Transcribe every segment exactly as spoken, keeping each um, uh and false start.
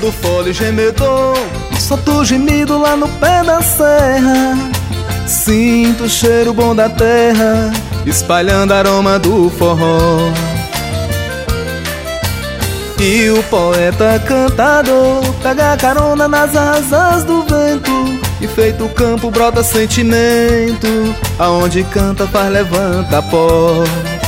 Quando o fole gemedor solta o gemido lá no pé da serra, sinto o cheiro bom da terra espalhando aroma do forró. E o poeta cantador pega carona nas asas do vento, e feito campo brota sentimento, aonde canta faz levanta pó.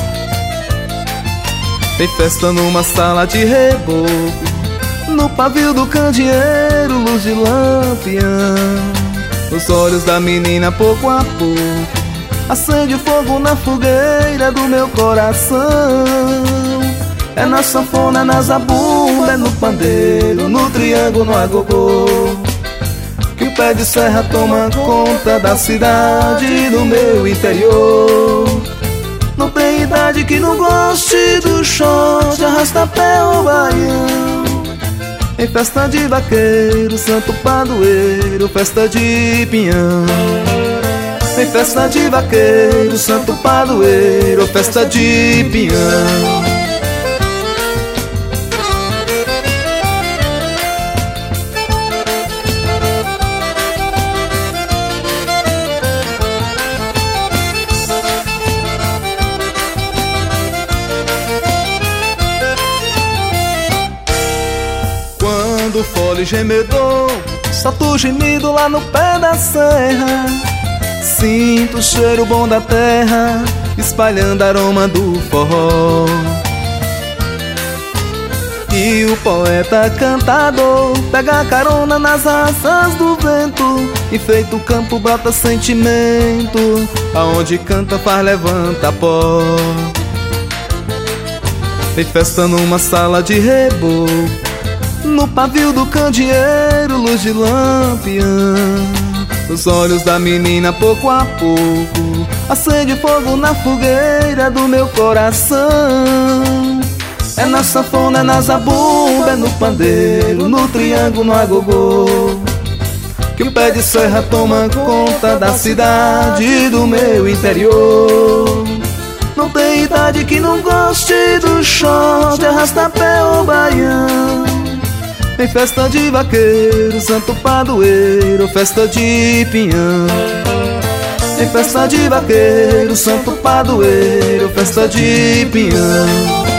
Tem festa numa sala de reboco, no pavio do candeeiro, luz de lampião. Os olhos da menina pouco a pouco acende o fogo na fogueira do meu coração. É na sanfona, na zabumba, é no pandeiro, no triângulo, no agogô, que o pé de serra toma conta da cidade do meu interior. Não tem idade que não goste do short, arrasta-pé ou baião. Em festa de vaqueiro, santo padroeiro, festa de pinhão. Em festa de vaqueiro, santo padroeiro, festa de pinhão. Quando o fole gemedor solta o gemido lá no pé da serra, sinto o cheiro bom da terra espalhando aroma do forró. E o poeta cantador pega carona nas asas do vento, e feito campo brota sentimento, aonde canta faz levanta pó. Tem festa numa sala de reboco, no pavio do candeeiro, luz de lampião. Os olhos da menina pouco a pouco acende fogo na fogueira do meu coração. É na sanfona, é na zabumba, é no pandeiro, no triângulo, no agogô, que o pé de serra toma conta da cidade do meu interior. Não tem idade que não goste do short, arrasta-pé ou baião. Em festa de vaqueiro, santo padroeiro, festa de pinhão. Em festa de vaqueiro, santo padroeiro, festa de pinhão.